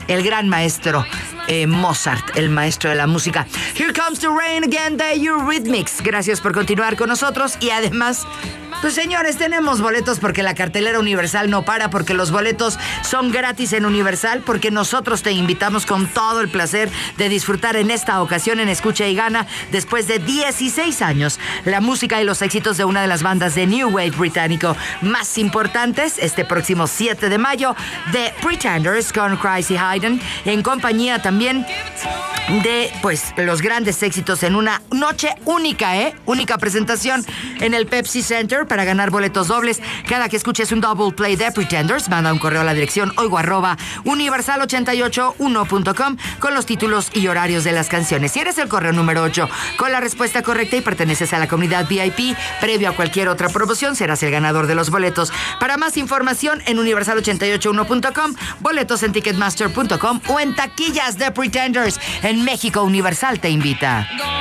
el gran maestro Mozart, el maestro de la música. Here Comes the Rain Again de Eurythmics. Gracias por continuar con nosotros y además... Pues señores, tenemos boletos porque la cartelera Universal no para, porque los boletos son gratis en Universal, porque nosotros te invitamos con todo el placer de disfrutar en esta ocasión en Escucha y Gana, después de 16 años, la música y los éxitos de una de las bandas de New Wave británico más importantes, este próximo 7 de mayo, The Pretenders con Chrissy Hynde, en compañía también de, pues, los grandes éxitos en una noche única, única presentación en el Pepsi Center para ganar boletos dobles. Cada que escuches un double play de Pretenders, manda un correo a la dirección oigo@universal881.com con los títulos y horarios de las canciones. Si eres el correo número 8 con la respuesta correcta y perteneces a la comunidad VIP, previo a cualquier otra promoción, serás el ganador de los boletos. Para más información, en universal881.com, boletos en ticketmaster.com o en taquillas de Pretenders. En México, Universal te invita.